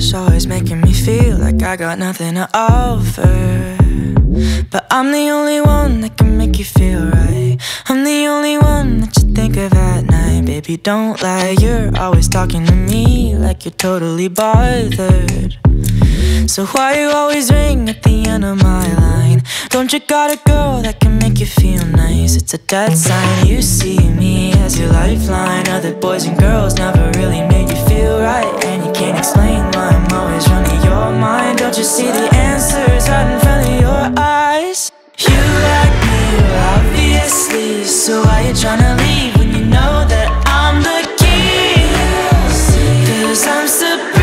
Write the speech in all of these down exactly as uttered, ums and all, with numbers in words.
crush, always making me feel like I got nothing to offer. But I'm the only one that can make you feel right. I'm the only one that you think of at night. Baby, don't lie, you're always talking to me like you're totally bothered. So why you always ring at the end of my line? Don't you got a girl that can make you feel nice? It's a dead sign, you see me as your lifeline. Other boys and girls never really made you feel right, and you can't explain why I'm always running your mind. Don't you see the answers right in front of your eyes? You like me, well, obviously, so why you tryna leave when you know that I'm the key? Cause I'm supreme.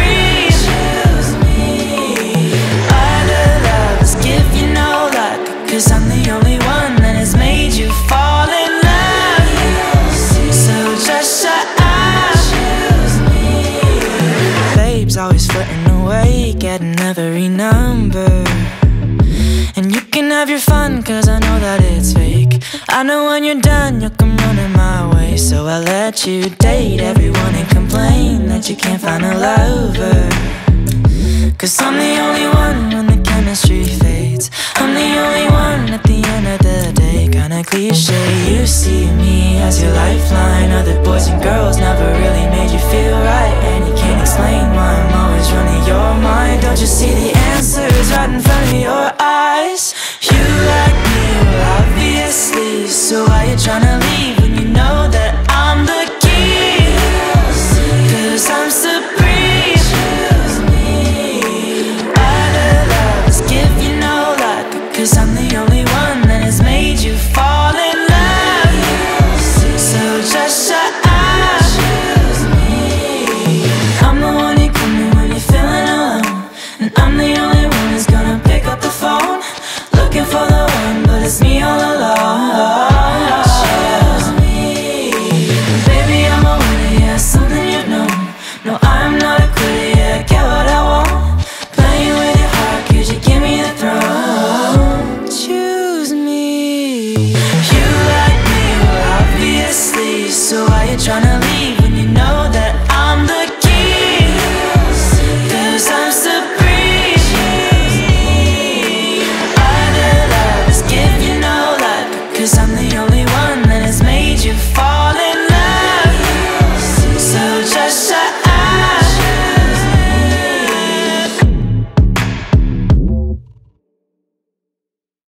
Cause I'm the only one that has made you fall in love. So just shut up. Babe's always flirting away, getting every number. And you can have your fun, cause I know that it's fake. I know when you're done, you'll come running my way. So I'll let you date everyone and complain that you can't find a lover. Cause I'm the only one when the chemistry fades. I'm the only one at the end of the day. Kinda cliche, you see me as your lifeline. Other boys and girls never really made you feel right, and you can't explain why I'm always running your mind. Don't you see the answers right in front of your eyes? You like me, well, obviously, so why you tryna leave